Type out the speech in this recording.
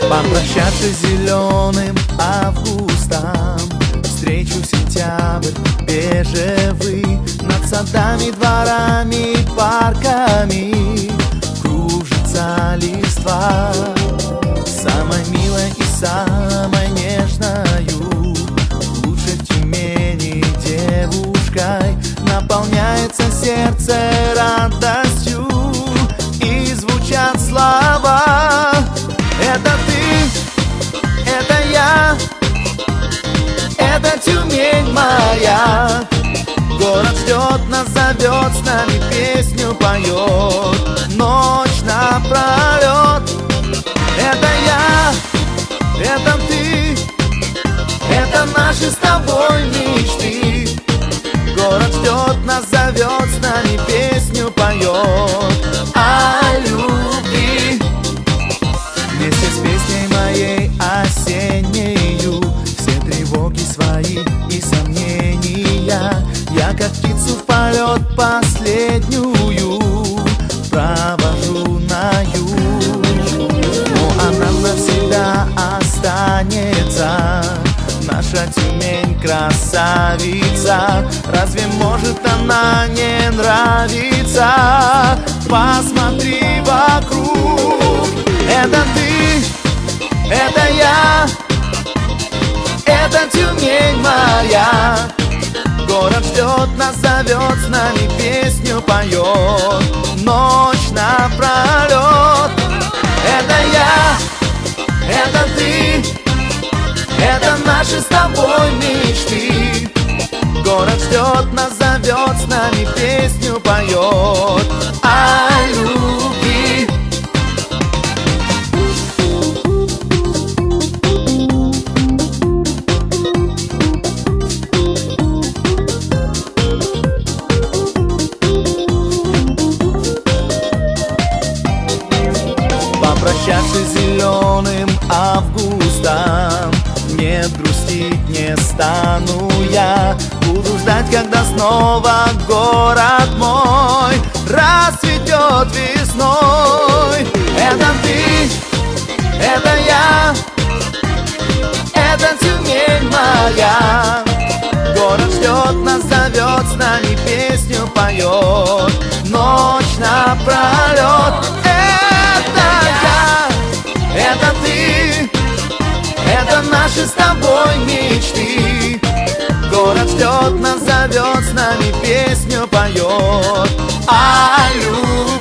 Попрощаться с зеленым августом, встречу сентябрь бежевый. Над садами, дворами, парками кружится листва. Самой милой и самой нежною, лучше в Тюмени девушкой, наполняется сердце радостью, и звучат слова. Это ты, это я, это Тюмень моя. Город ждет нас, зовет, с нами песню поет ночь напролет. Это я, это ты, это наши с тобой мечты. Город ждет нас, зовет, с нами песню поет о любви. Вместе с песней моей осеннею все тревоги свои и сомнения я, как птицу в полет последнюю, провожу на юг. Но она навсегда останется, наша Тюмень красавица. Разве может она не нравиться? Посмотри вокруг. Это ты, это я, это Тюмень моя. Город ждет нас, зовет, с нами песню поет ночь напролет. Это я, это ты, это наши с тобой мечты. Город ждет нас, зовет, с нами песню поет о любви. Попрощаться с зеленым августом, не грустить не стану я. Буду ждать, когда снова город мой расцветет весной. Это ты, это я, это Тюмень моя. Город ждет нас, зовет, с нами песню поет ночь напролет. Это ты, это наши с тобой мечты. Город ждет нас, зовет, с нами песню поет о любви.